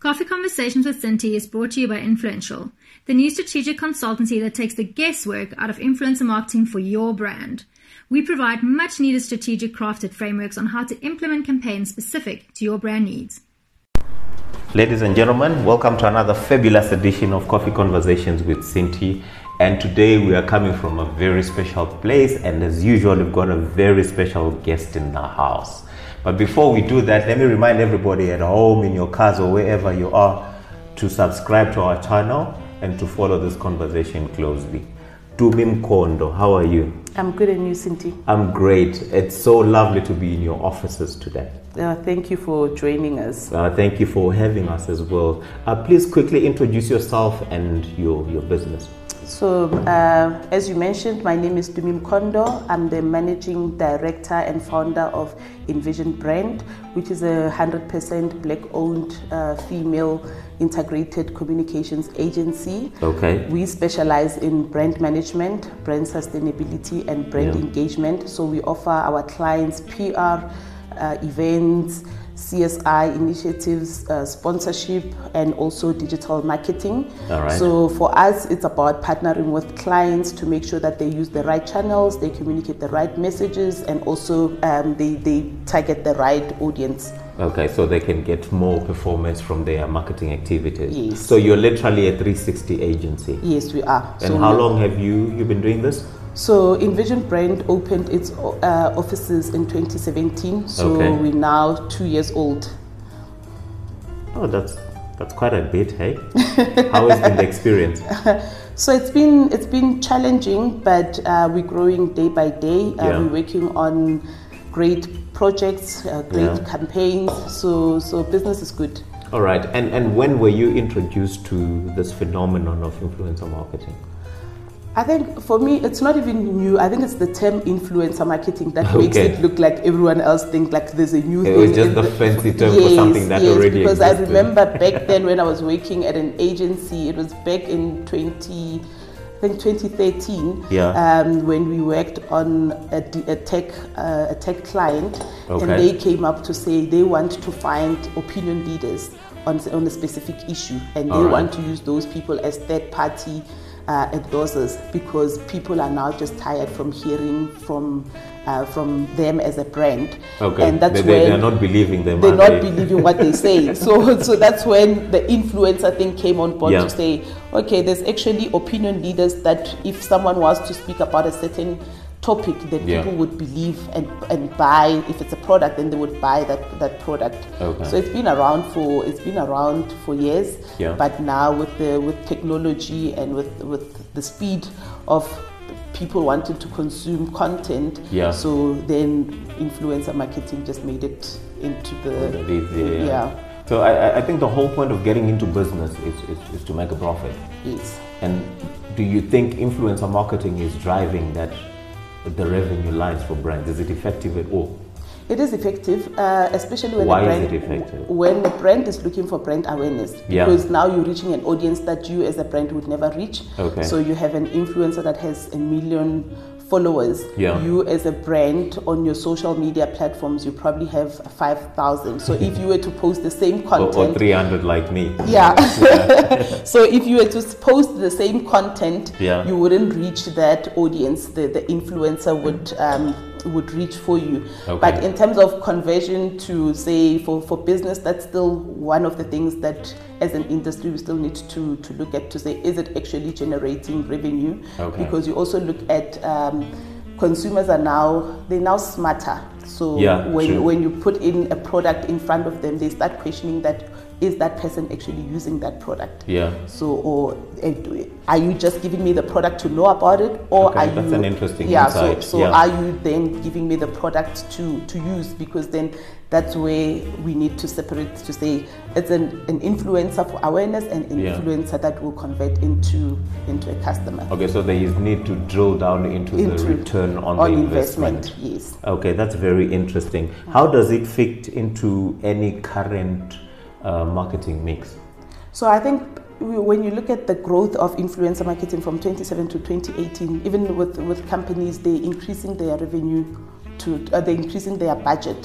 Coffee Conversations with Cinti is brought to you by Influential, the new strategic consultancy that takes the guesswork out of influencer marketing for your brand. We provide much-needed strategic crafted frameworks on how to implement campaigns specific to your brand needs. Ladies and gentlemen, welcome to another fabulous edition of Coffee Conversations with Cinti. And today we are coming from a very special place, and as usual, we've got a very special guest in the house. But before we do that, let me remind everybody at home, in your cars or wherever you are, to subscribe to our channel and to follow this conversation closely. Dumi Mkondo, how are you? I'm good, and you, Cinti? I'm great. It's so lovely to be in your offices today. Thank you for joining us. Thank you for having us as well. Please quickly introduce yourself and your business. So, as you mentioned, my name is Dumi Mkondo. I'm the managing director and founder of Envision Brand, which is a 100% black-owned female integrated communications agency. Okay. We specialize in brand management, brand sustainability, and brand engagement. So we offer our clients PR, events, CSI initiatives, sponsorship, and also digital marketing. All right. So for us, it's about partnering with clients to make sure that they use the right channels, they communicate the right messages, and also they target the right audience. Okay, so they can get more performance from their marketing activities. Yes. So you're literally a 360 agency. Yes, we are. And how long have you been doing this? So Envision Brand opened its offices in 2017. So we're now 2 years old. Oh, that's quite a bit, hey? How has been the experience? So it's been challenging, but we're growing day by day. We're working on great projects, great campaigns. So business is good. All right. And when were you introduced to this phenomenon of influencer marketing? I think for me, it's not even new. I think it's the term influencer marketing that makes it look like everyone else thinks like there's a new thing. It was just the fancy term for something that already because existed. I remember back then when I was working at an agency, it was back in 2013, when we worked on a tech client, and they came up to say they want to find opinion leaders on a specific issue, and they want to use those people as third-party endorsers, because people are now just tired from hearing from them as a brand, and that's when they're not believing them. They're not believing what they say. So that's when the influencer thing came on board to say, okay, there's actually opinion leaders that if someone was to speak about a certain topic, then people would believe and buy. If it's a product, then they would buy that product. So it's been around for years. But now with technology and with the speed of people wanting to consume content, so then influencer marketing just made it into the So I think the whole point of getting into business is to make a profit. Yes. And do you think influencer marketing is driving the revenue lines for brands? Is it effective at all? It is effective, especially when when the brand is looking for brand awareness. Because now you're reaching an audience that you as a brand would never reach. So you have an influencer that has 1 million followers. You as a brand on your social media platforms, you probably have 5,000. So if you were to post the same content, or 300 like me. So if you were to post the same content, you wouldn't reach that audience. The influencer would reach for you. But in terms of conversion to say for business, that's still one of the things that as an industry we still need to look at, to say, is it actually generating revenue? Because you also look at consumers are now smarter. So when you put in a product in front of them, they start questioning that, is that person actually using that product? So, or are you just giving me the product to know about it, or are you? That's an interesting insight. So are you then giving me the product to use? Because then that's where we need to separate, to say it's an influencer for awareness and an influencer that will convert into a customer. So there is need to drill down into the return on the investment. Yes. Okay, that's very interesting. How does it fit into any current marketing mix? So I think when you look at the growth of influencer marketing from 2017 to 2018, even with companies, they're increasing their revenue they're increasing their budget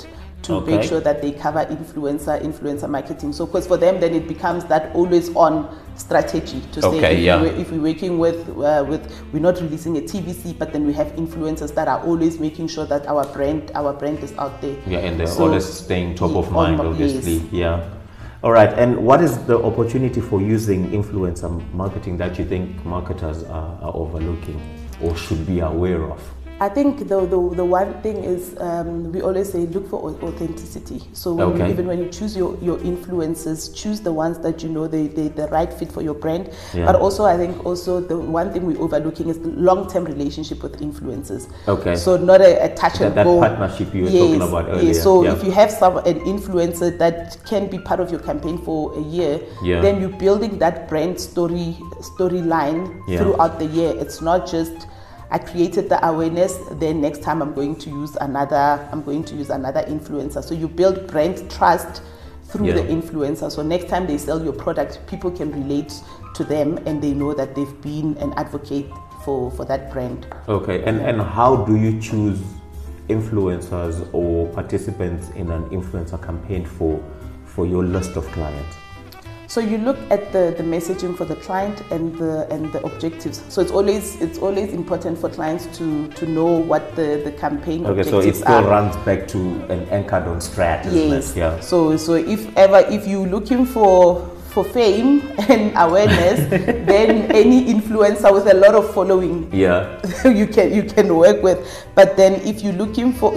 to make sure that they cover influencer marketing. So, because for them, then it becomes that always on strategy to say, if we're working with, we're not releasing a TVC, but then we have influencers that are always making sure that our brand is out there. Yeah, and they're always staying top of mind, obviously. Yes. Yeah. All right. And what is the opportunity for using influencer marketing that you think marketers are overlooking or should be aware of? I think the one thing is we always say look for authenticity. So even when you choose your influencers, choose the ones that you know they're the right fit for your brand. Yeah. But also I think also the one thing we're overlooking is the long-term relationship with influencers. Okay. So not a touch and go. That partnership you were talking about earlier. Yes. So if you have an influencer that can be part of your campaign for a year, then you're building that brand storyline throughout the year. It's not just I created the awareness, then next time I'm going to use another influencer. So you build brand trust through the influencer. So next time they sell your product, people can relate to them and they know that they've been an advocate for that brand. Okay, and how do you choose influencers or participants in an influencer campaign for your list of clients? So you look at the messaging for the client and the objectives. So it's always important for clients to know what the campaign objectives are. Okay, so it still runs back to an anchored on strat, isn't it? Yeah. So if you're looking for fame and awareness, then any influencer with a lot of following, you can work with. But then if you're looking for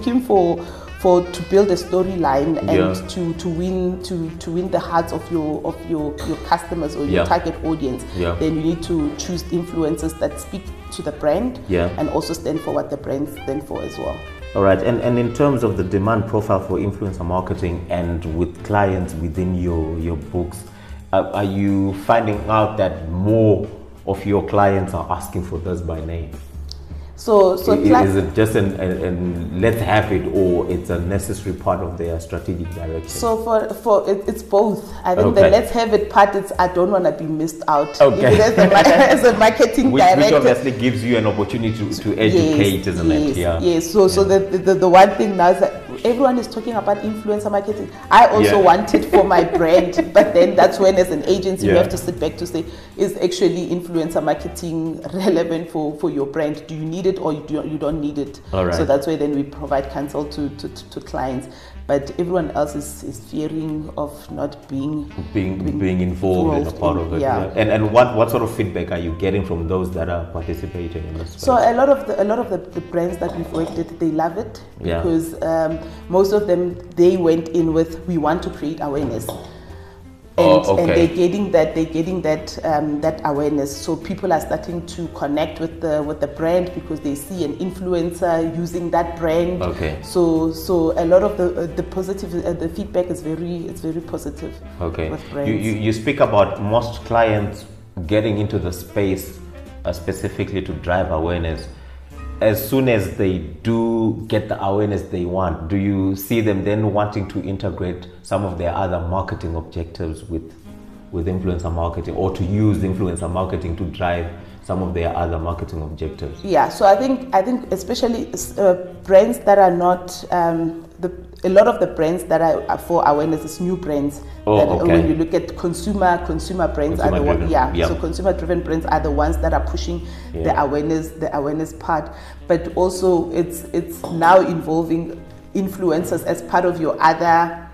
to build a storyline and to win the hearts of your customers or your target audience, then you need to choose influencers that speak to the brand and also stand for what the brand stands for as well. All right, and in terms of the demand profile for influencer marketing and with clients within your books, are you finding out that more of your clients are asking for this by name? So is it just an let's have it, or it's a necessary part of their strategic direction? So it's both. I think the let's have it part is I don't want to be missed out. Okay. As a marketing director, which obviously gives you an opportunity to educate, isn't it? Yeah. Yes. So the one thing now is that everyone is talking about influencer marketing. I also want it for my brand, but then that's when, as an agency, you have to sit back to say, is actually influencer marketing relevant for your brand? Do you need it or you don't need it? All right. So that's why then we provide counsel to clients. But everyone else is fearing of not being involved in a part of it. Yeah. And what sort of feedback are you getting from those that are participating in this space? So a lot of the brands that we've worked with, they love it because most of them, they went in with, we want to create awareness. And they're getting that awareness. So people are starting to connect with the brand because they see an influencer using that brand. Okay. So a lot of the positive the feedback is very positive. Okay. With brands. You speak about most clients getting into the space specifically to drive awareness. As soon as they do get the awareness they want, do you see them then wanting to integrate some of their other marketing objectives with influencer marketing, or to use influencer marketing to drive some of their other marketing objectives? Yeah, so I think especially brands that are not a lot of the brands that are for awareness is new brands. When you look at consumer brands are the ones, so consumer driven brands are the ones that are pushing the awareness part. But also it's now involving influencers as part of your other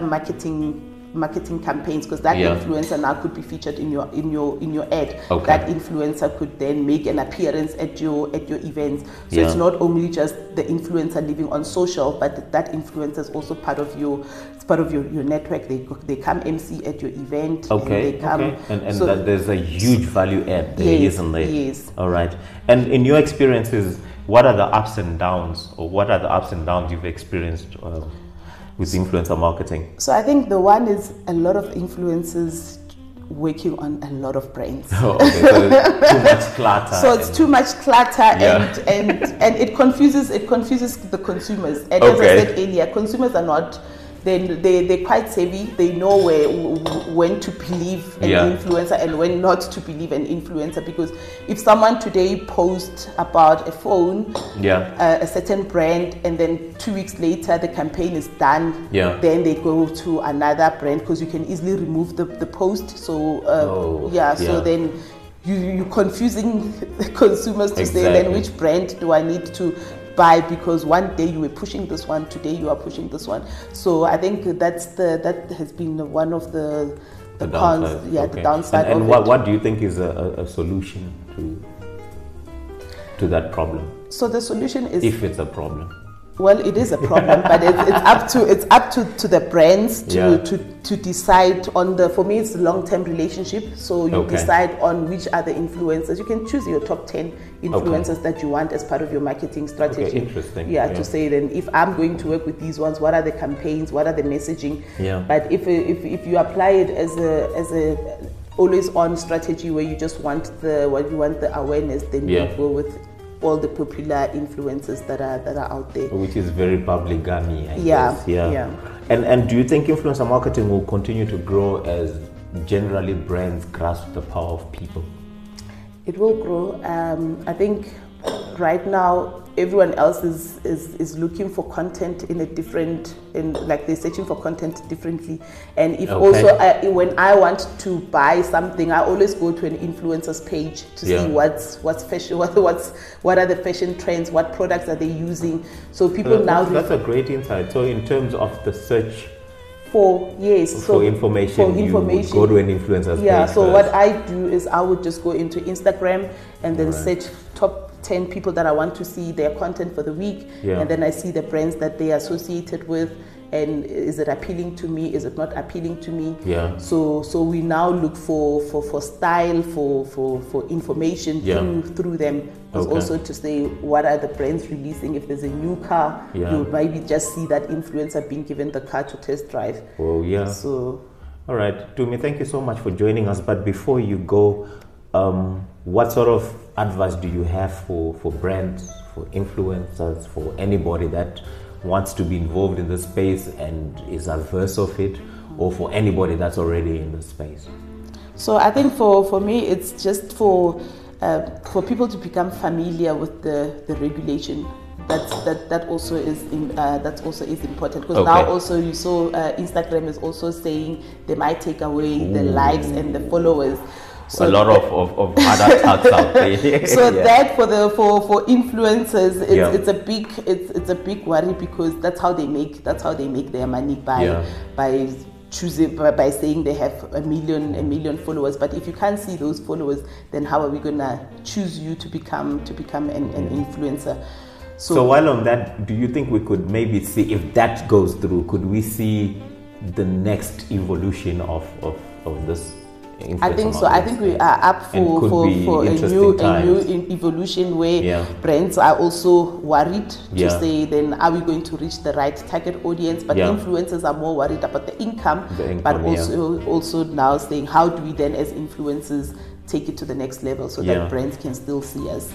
marketing campaigns, because that influencer now could be featured in your ad. That influencer could then make an appearance at your events. So it's not only just the influencer living on social, but that influencer is also part of your network. They come MC at your event. And they come, and so that there's a huge value add there, isn't there? Yes. All right. And in your experiences, what are the ups and downs you've experienced with influencer marketing? So I think the one is a lot of influencers working on a lot of brands. So it's too much clutter. So it's too much clutter, and it confuses the consumers. And as I said earlier, consumers are not then they're quite savvy. They know when to believe an influencer and when not to believe an influencer. Because if someone today posts about a phone, a certain brand, and then 2 weeks later the campaign is done, then they go to another brand, because you can easily remove the post. So so then you're confusing the consumers to say, then which brand do I need to buy, because one day you were pushing this one, today you are pushing this one. So I think that has been one of the cons, the downside. And what do you think is a solution to that problem? So the solution is, if it's a problem. Well, it is a problem, but it's up to the brands to decide on the. For me, it's a long-term relationship. So you decide on which are the influencers. You can choose your top 10 influencers that you want as part of your marketing strategy. Okay, interesting. To say then, if I'm going to work with these ones, what are the campaigns? What are the messaging? But if you apply it as a always on strategy where you just want the awareness, then you go with all the popular influencers that are out there, which is very bubblegummy, I guess. And do you think influencer marketing will continue to grow as generally brands grasp the power of people? It will grow. I think right now everyone else is looking for content in a different, like they're searching for content differently. And if also when I want to buy something, I always go to an influencer's page to see what's fashion, what are the fashion trends, what products are they using. So people now that's a great insight. So in terms of the search for information, you would go to an influencer's page. So what I do is I would just go into Instagram and then search top 10 people that I want to see their content for the week, and then I see the brands that they are associated with, and is it appealing to me, is it not appealing to me? So we now look for style, for information through them. Also to say what are the brands releasing. If there's a new car, you'll maybe just see that influencer being given the car to test drive. So all right, Tumi, thank you so much for joining us. But before you go, what sort of advice do you have for brands, for influencers, for anybody that wants to be involved in the space and is averse of it, or for anybody that's already in the space? So I think for me, it's just for people to become familiar with the regulation. That also is important, because now also you saw Instagram is also saying they might take away the likes and the followers. So a lot of other attacks out there. So that for influencers, it's a big worry, because that's how they make their money by choosing by saying they have a million followers. But if you can't see those followers, then how are we gonna choose you to become an influencer? So while on that, do you think we could maybe see, if that goes through, could we see the next evolution of this? I think so. I think we are up for a new evolution where brands are also worried to say, then are we going to reach the right target audience? But influencers are more worried about the income, but also now saying, how do we then as influencers take it to the next level so that brands can still see us?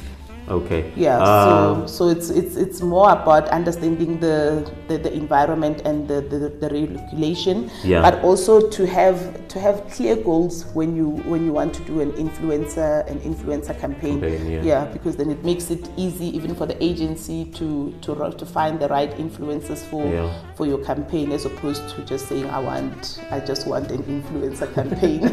So it's more about understanding the environment and the regulation, but also to have clear goals when you want to do an influencer campaign. Because then it makes it easy even for the agency to find the right influencers for your campaign, as opposed to just saying I just want an influencer campaign.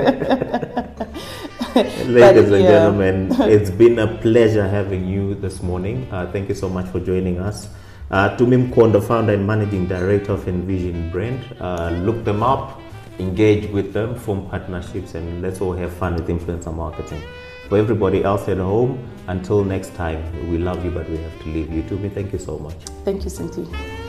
Ladies and gentlemen, it's been a pleasure having you this morning. Thank you so much for joining us. Tumi Mkhondo, founder and managing director of Envision Brand. Look them up, engage with them, form partnerships, and let's all have fun with influencer marketing. For everybody else at home, until next time, we love you, but we have to leave you. Tumi, thank you so much. Thank you, Cynthia.